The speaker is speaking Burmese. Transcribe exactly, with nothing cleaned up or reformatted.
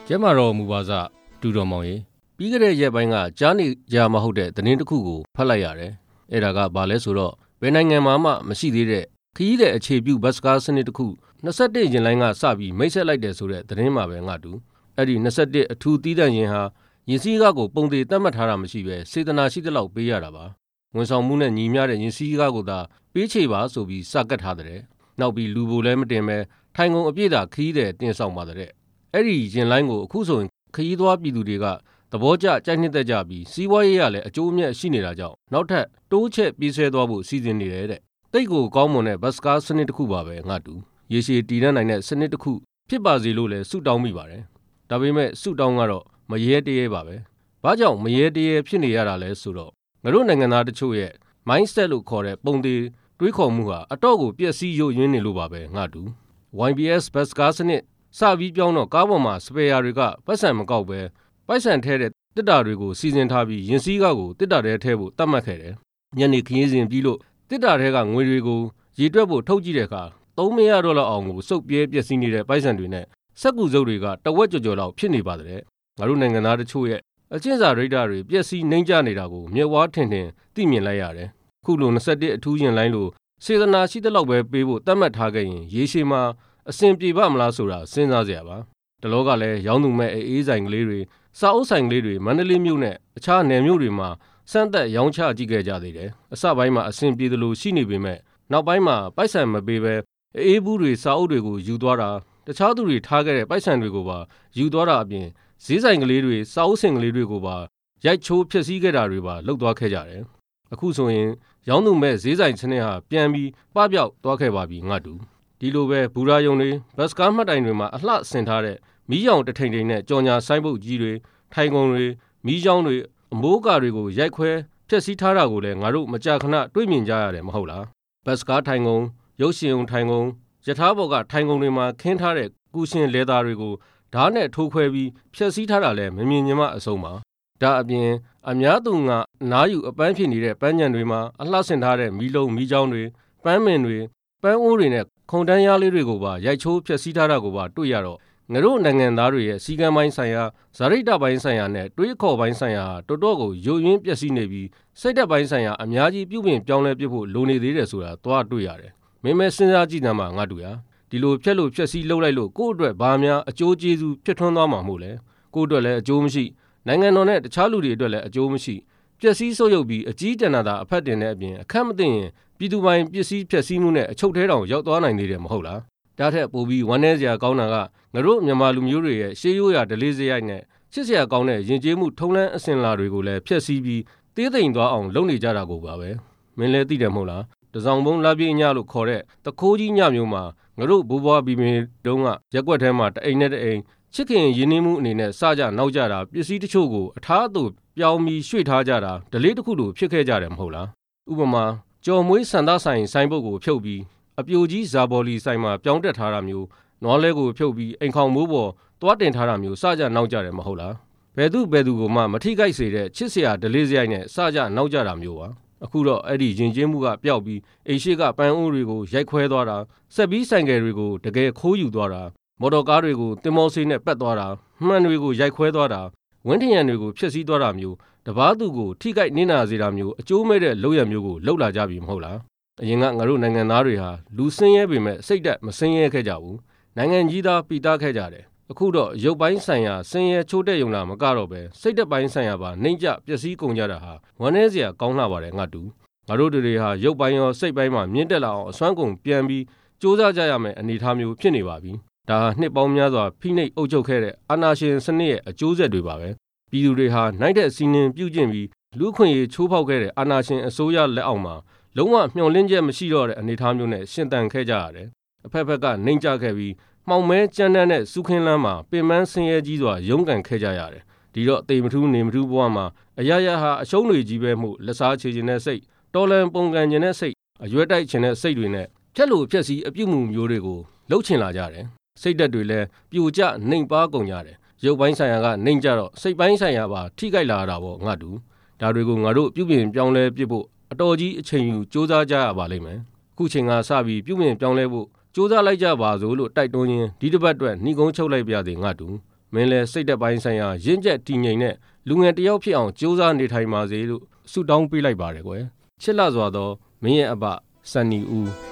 ကျမတော်မူပါစတူတော်မောင်ရေပြီးခဲ့တဲ့ရက်ပိုင်းကကြားနေကြမဟုတ်တဲ့သတင်းတစ်ခုကိုဖတ်လိုက်ရတယ်။အဲ့ဒါကဘာလဲဆိုတော့ဘယ်နိုင်ငံမှာမှမရှိသေးတဲ့ခရီးတဲ့အခြေပြုဘတ်စကားစနစ်တစ်ခုနှစ်ဆယ့်တစ်ရင်လိုင်းကစပြီးမိတ်ဆက်လိုက်တယ်ဆိုတဲ့သတင်းမှာပဲငါတူအဲ့ဒီနှစ်ဆယ့်တစ်အထူးသီးသန့်ရင်ဟာရင်စည်းကားကိုပုံသေးတတ်မှတ်ထားတာမရှိပဲစေတနာရှိတဲ့လောက်ပေးရတာပါဝန်ဆောင်မှုနဲ့ညီမျှတဲ့ရင်စည်းကားကိုသာပေးချေပါဆိုပြီးစကတ်ထားတဲ့နောက်ပြီးလူပိုလည်းမတင်ပဲထိုင်ကုန်အပြည့်သာခရီးတဲ့တင်ဆောင်ပါတဲ့အဲ့ဒီရင်လိုင်းကိုအခုဆိုရင်ခရီးသွားပြည်သူတွေကသဘောကျကြိုက်နှစ်သက်ကြပြီးစီးပွားရေးရလည်းအကျိုးအမြတ်ရှိနေတာကြောင့်နောက်ထပ်တိုးချက်ပြေးဆွဲသွားဖို့စီစဉ်နေတယ်တဲ့တိတ်ကိုကောင်းမွန်တဲ့ဘတ်စကားစနစ်တစ်ခုပါပဲငါတူရေရှည်တည်နှံ့နိုင်တဲ့စနစ်တစ်ခုဖြစ်ပါစေလို့လည်းဆုတောင်းမိပါတယ်ဒါပေမဲ့ဆုတောင်းကတော့မရဲတရဲပါပဲဘာကြောင့်မရဲတရဲဖြစ်နေရတာလဲဆိုတော့ငါတို့နိုင်ငံသားတချို့ရဲ့ mindset လို့ခေါ်တဲ့ပုံသေးတွေးခေါ်မှုဟာအတော့ကိုပျက်စီးရုပ်ရင်းနေလို့ပါပဲငါတူ ဝိုင် ပီ အက်စ် ဘတ်စကားစနစ်စပြီးပြောင်းတော့ကားပေါ်မှာစပယ်ယာတွေကပတ်စံမကောက်ပဲပိုက်ဆံထဲတဲ့တစ်တာတွေကိုစီစဉ်ထားပြီးရင်စည်းကားကိုတစ်တာထဲထည့်ဖို့တတ်မှတ်ခဲ့တယ်ညနေခင်းစဉ်ပြီးလို့တစ်တာထဲကငွေတွေကိုရေတွက်ဖို့ထုတ်ကြည့်တဲ့အခါသုံးမရတော့လောက်အောင်ကိုစုပ်ပြဲပျက်စီးနေတဲ့ပိုက်ဆံတွေနဲ့စက်ကူစုပ်တွေကတဝက်ကျော်ကျော်လောက်ဖြစ်နေပါတဲ့ငါတို့နိုင်ငံသားတချို့ရဲ့အကျင့်စာရိတ္တတွေပျက်စီးနှိမ့်ကျနေတာကိုမျက်ဝါးထင်ထင်သိမြင်လိုက်ရတယ်ခုလိုနှစ်ဆယ့်တစ်အထူးရင်လိုင်းလို့စေတနာရှိတဲ့လောက်ပဲပေးဖို့တတ်မှတ်ထားခဲ့ရင်ရေရှည်မှာအဆင်ပြေပါမလားဆိုတာစဉ်းစားစရာပါတလောကလည်းရောင်းသူမဲ့အေးဆိုင်ကလေးတွေစာအုပ်ဆိုင်ကလေးတွေမန္တလေးမြို့နဲ့အခြားနယ်မြို့တွေမှာစမ်းသက်ရောင်းချကြည့်ခဲ့ကြသေးတယ်အစပိုင်းမှာအဆင်ပြေသလိုရှိနေပေမဲ့နောက်ပိုင်းမှာပိုက်ဆံမပေးပဲအေးဘူးတွေစာအုပ်တွေကိုယူသွားတာတခြားသူတွေထားခဲ့တဲ့ပိုက်ဆံတွေကိုပါယူသွားတာအပြင်ဈေးဆိုင်ကလေးတွေစာအုပ်စင်ကလေးတွေကိုပါရိုက်ချိုးဖျက်ဆီးခဲ့တာတွေပါလုပ်သွားခဲ့ကြတယ်အခုဆိုရင်ရောင်းသူမဲ့ဈေးဆိုင်စနစ်ဟာပြန်ပြီးပပျောက်သွားခဲ့ပါပြီငါတူဒီလိုပဲဘူရာယုံတွေဘတ်စကားမှတ်တိုင်တွေမှာအလှဆင်ထားတဲ့မီးရောင်တထိန်ထိန်နဲ့ကြော်ညာဆိုင်းပုတ်ကြီးတွေထိုင်ကုန်တွေမီးချောင်းတွေအမိုးကာတွေကိုရိုက်ခွဲဖျက်ဆီးထားတာကိုလည်းငါတို့မကြာခဏတွေ့မြင်ကြရတယ်မဟုတ်လားဘတ်စကားထိုင်ကုန်ရုပ်ရှင်ုံထိုင်ကုန်ယထာဘော်ကထိုင်ကုန်တွေမှာခင်းထားတဲ့ကူရှင်လဲသားတွေကိုဓာတ်နဲ့ထိုးခွဲပြီးဖျက်ဆီးထားတာလည်းမမြင်မြင်မှအဆုံးပါဒါအပြင်အများသူငါနားယူအပန်းဖြစ်နေတဲ့ပန်းညံတွေမှာအလှဆင်ထားတဲ့မီးလုံးမီးချောင်းတွေပန်းမင်တွေပန်းအိုးတွေနဲ့ခုံတန်းရားလေးတွေကိုပါရိုက်ချိုးဖျက်ဆီးထားတာကိုပါတွေ့ရတော့ငါတို့နိုင်ငံသားတွေရဲ့စီကံပိုင်းဆိုင်ရာဇာရိတပိုင်းဆိုင်ရာနဲ့တွေးခေါ်ပိုင်းဆိုင်ရာတော်တော်ကိုယိုယွင်းပျက်စီးနေပြီးစိတ်သက်ပိုင်းဆိုင်ရာအများကြီးပြုပြင်ပြောင်းလဲပြဖို့လိုနေသေးတယ်ဆိုတာသွားတွေ့ရတယ်မင်းမဲစဉ်းစားကြည့်နေမှာငါတို့ရဒီလိုဖြက်လို့ဖြက်စီးလှုပ်လိုက်လို့ကိုယ့်အတွက်ဘာများအကျိုးကျေးဇူးဖြစ်ထွန်းသွားမှာမို့လဲကိုယ့်အတွက်လည်းအကျိုးမရှိနိုင်ငံတော်နဲ့တခြားလူတွေအတွက်လည်းအကျိုးမရှိပျက်စီးဆုပ်ယုပ်ပြီးအကြီးတန်းတာအဖက်တင်တဲ့အပြင်အခက်မသိရင်ပြည်သူပိုင်းပစ္စည်းဖြက်စီးမှုနဲ့အချုပ်ထဲတောင်ရောက်သွားနိုင်သေးတယ်မဟုတ်လားဒါထက်ပိုပြီးဝမ်းနည်းစရာကောင်းတာကငါတို့မြန်မာလူမျိုးတွေရဲ့ရှေးရိုးရာဓလေ့စရိုက်နဲ့ချစ်စရာကောင်းတဲ့ယဉ်ကျေးမှုထုံးတမ်းအစဉ်အလာတွေကိုလည်းဖျက်ဆီးပြီးသေးသိမ်သွားအောင်လုပ်နေကြတာကိုပါပဲမင်းလည်းသိတယ်မဟုတ်လားတစောင်းဘုံလာပြေးညလို့ခေါ်တဲ့တခိုးကြီးညမျိုးမှာငါတို့ဘိုးဘွားဘီဘီတုံးကရက်ွက်ထဲမှာတအိမ်နဲ့တအိမ်ချစ်ခင်ရင်းနှီးမှုအနေနဲ့စကြနောက်ကြတာပစ္စည်းတချို့ကိုအထားအသို့ပြောင်းပြီးရွှေ့ထားကြတာဓလေ့တစ်ခုလိုဖြစ်ခဲ့ကြတယ်မဟုတ်လားဥပမာကြော်မွေးစံသားဆိုင်ဆိုင်ပုတ်ကိုဖြုတ်ပြီးအပြိုကြီးဇာဘော်လီဆိုင်မှာပြောင်းတက်ထားတာမျိုးနွားလဲကိုဖြုတ်ပြီးအိမ်ခေါင်မိုးပေါ်သွားတင်ထားတာမျိုးစကြနောက်ကြတယ်မဟုတ်လားဘယ်သူဘယ်သူကိုမှမထိခိုက်စေတဲ့ချစ်စရာဓလေ့စရိုက်နဲ့စကြနောက်ကြတာမျိုးပါအခုတော့အဲ့ဒီယဉ်ကျေးမှုကပျောက်ပြီးအိမ်ရှိကပန်းအိုးတွေကိုရိုက်ခွဲသွားတာဆက်ပြီးဆိုင်ကယ်တွေကိုတကယ်ခိုးယူသွားတာမော်တော်ကားတွေကိုတင်မောဆေးနဲ့ပက်သွားတာမှန်တွေကိုရိုက်ခွဲသွားတာဝင်းထရံတွေကိုဖျက်ဆီးသွားတာမျိုးတပားသူကိုထိခိုက်နစ်နာစေတာမျိုးအကျိုးမဲ့တဲ့လုပ်ရမျိုးကိုလုပ်လာကြပြီမဟုတ်လားအရင်ကငါတို့နိုင်ငံသားတွေဟာလူစင်းရဲပေမဲ့စိတ်ဓာတ်မစင်းရဲခဲ့ကြဘူးနိုင်ငံကြီးသားပီတာခဲ့ကြတယ်အခုတော့ရုပ်ပိုင်းဆိုင်ရာစင်းရဲချိုးတဲ့ယုံတာမကတော့ပဲစိတ်ဓာတ်ပိုင်းဆိုင်ရာပါနှိမ့်ကျပျက်စီးကုန်ကြတာဟာဝမ်းနည်းစရာကောင်းလှပါတယ်ငါတူငါတို့တွေဟာရုပ်ပိုင်းရောစိတ်ပိုင်းမှာမြင့်တက်လာအောင်အစွမ်းကုန်ပြန်ပြီးစူးစမ်းကြရမယ်အနေအထားမျိုးဖြစ်နေပါပြီဒါဟာနှစ်ပေါင်းများစွာဖိနှိပ်အုပ်ချုပ်ခဲ့တဲ့အာဏာရှင်စနစ်ရဲ့အကျိုးဆက်တွေပါပဲပြည်သူတွေဟာနိုင်တဲ့စီးနှင်းပြုကျင့်ပြီးလူခွင့်ရေးချိုးဖောက်ခဲ့တဲ့အာဏာရှင်အစိုးရလက်အောက်မှာလုံးဝမျှော်လင့်ချက်မရှိတော့တဲ့အနေအထားမျိုးနဲ့ရှင်သန်ခဲ့ကြရတယ်အဖက်ဖက်ကနှိမ့်ကျခဲ့ပြီးမှောင်မဲကြမ်းတမ်းတဲ့စုခင်းလန်းမှာပင်ပန်းဆင်းရဲကြီးစွာရုန်းကန်ခဲ့ကြရတယ်ဒီတော့တိမ်မထူးနေမထူးဘဝမှာအရာရာဟာအရှုံးတွေကြီးပဲမှုလက်စားချေခြင်းနဲ့စိတ်တော်လန်ပုံကန်ခြင်းနဲ့စိတ်အရွယ်တိုက်ခြင်းနဲ့စိတ်တွေနဲ့ဖြက်လို့ဖြက်စီးအပြုတ်မှုမျိုးတွေကိုလှုပ်ချင်လာကြတယ်စိတ်ဓာတ်တွေလည်းပြိုကျနှိမ်ပါကုန်ကြတယ်ရုပ်ပိုင်းဆိုင်ရာကနှိမ်ကြတော့စိတ်ပိုင်းဆိုင်ရာပါထိခိုက်လာတာပေါ့ငါတူဒါတွေကိုငါတို့ပြုပြင်ပြောင်းလဲပြဖို့အတော်ကြီးအချိန်ယူစူးစမ်းကြရပါလိမ့်မယ်ခုချိန်ကစပြီးပြုပြင်ပြောင်းလဲဖို့စူးစမ်းလိုက်ကြပါစို့လို့တိုက်တွန်းရင်းဒီတစ်ပတ်အတွက်နှီးကုန်းချုပ်လိုက်ပြသည်ငါတူမင်းလည်းစိတ်သက်ပိုင်းဆိုင်ရာရင့်ကျက်တည်ငြိမ်တဲ့လူငယ်တစ်ယောက်ဖြစ်အောင်ကြိုးစားနေထိုင်ပါစေလို့ဆုတောင်းပေးလိုက်ပါတယ်ကွယ်ချစ်လှစွာသောမင်းရဲ့အဘစန်နီဦး